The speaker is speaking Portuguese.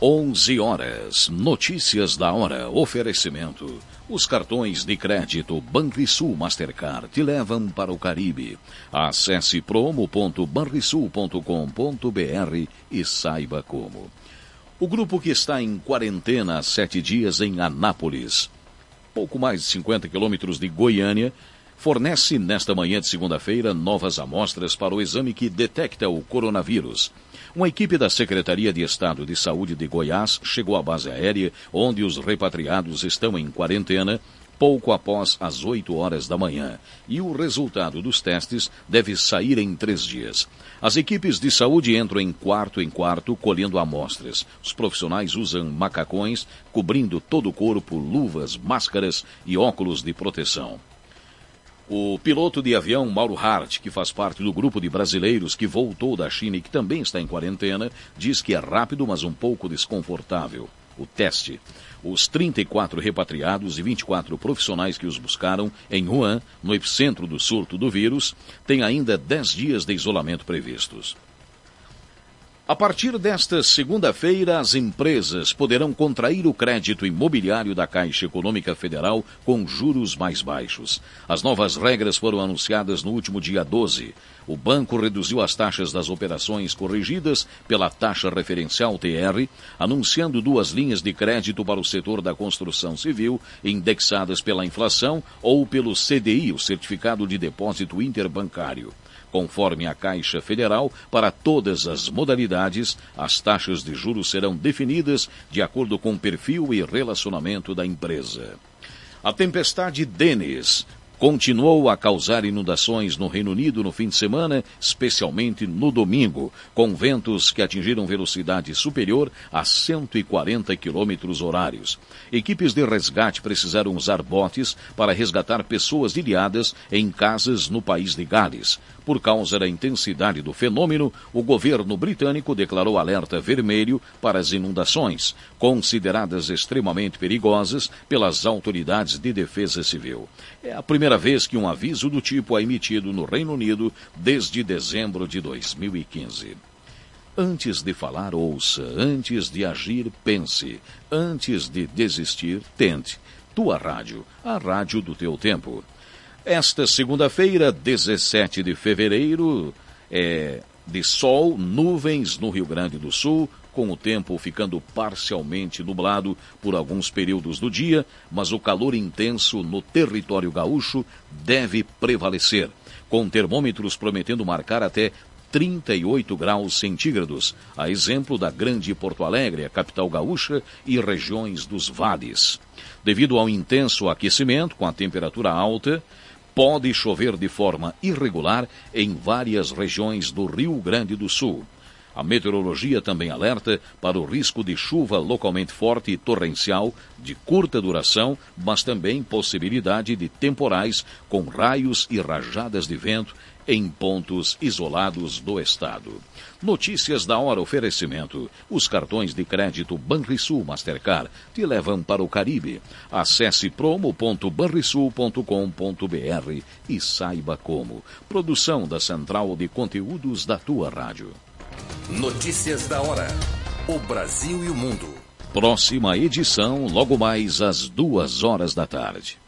11 horas. Notícias da hora. Oferecimento. Os cartões de crédito Banrisul Mastercard te levam para o Caribe. Acesse promo.banrisul.com.br e saiba como. O grupo que está em quarentena há 7 dias em Anápolis, pouco mais de 50 quilômetros de Goiânia, fornece nesta manhã de segunda-feira novas amostras para o exame que detecta o coronavírus. Uma equipe da Secretaria de Estado de Saúde de Goiás chegou à base aérea, onde os repatriados estão em quarentena, pouco após as 8 horas da manhã. E o resultado dos testes deve sair em 3 dias. As equipes de saúde entram em quarto, colhendo amostras. Os profissionais usam macacões, cobrindo todo o corpo, luvas, máscaras e óculos de proteção. O piloto de avião Mauro Hart, que faz parte do grupo de brasileiros que voltou da China e que também está em quarentena, diz que é rápido, mas um pouco desconfortável. O teste. Os 34 repatriados e 24 profissionais que os buscaram em Wuhan, no epicentro do surto do vírus, têm ainda 10 dias de isolamento previstos. A partir desta segunda-feira, as empresas poderão contrair o crédito imobiliário da Caixa Econômica Federal com juros mais baixos. As novas regras foram anunciadas no último dia 12. O banco reduziu as taxas das operações corrigidas pela taxa referencial TR, anunciando 2 linhas de crédito para o setor da construção civil, indexadas pela inflação ou pelo CDI, o Certificado de Depósito Interbancário. Conforme a Caixa Federal, para todas as modalidades, as taxas de juros serão definidas de acordo com o perfil e relacionamento da empresa. A tempestade Dennis continuou a causar inundações no Reino Unido no fim de semana, especialmente no domingo, com ventos que atingiram velocidade superior a 140 km/h. Equipes de resgate precisaram usar botes para resgatar pessoas ilhadas em casas no país de Gales. Por causa da intensidade do fenômeno, o governo britânico declarou alerta vermelho para as inundações, consideradas extremamente perigosas pelas autoridades de defesa civil. É a primeira vez que um aviso do tipo é emitido no Reino Unido desde dezembro de 2015. Antes de falar, ouça. Antes de agir, pense. Antes de desistir, tente. Tua rádio, a rádio do teu tempo. Esta segunda-feira, 17 de fevereiro, é de sol, nuvens no Rio Grande do Sul, com o tempo ficando parcialmente nublado por alguns períodos do dia, mas o calor intenso no território gaúcho deve prevalecer, com termômetros prometendo marcar até 38 graus centígrados, a exemplo da Grande Porto Alegre, a capital gaúcha e regiões dos vales. Devido ao intenso aquecimento, com a temperatura alta, pode chover de forma irregular em várias regiões do Rio Grande do Sul. A meteorologia também alerta para o risco de chuva localmente forte e torrencial, de curta duração, mas também possibilidade de temporais com raios e rajadas de vento em pontos isolados do estado. Notícias da hora, oferecimento. Os cartões de crédito Banrisul Mastercard te levam para o Caribe. Acesse promo.banrisul.com.br e saiba como. Produção da Central de Conteúdos da tua rádio. Notícias da hora. O Brasil e o mundo. Próxima edição, logo mais às 2 horas da tarde.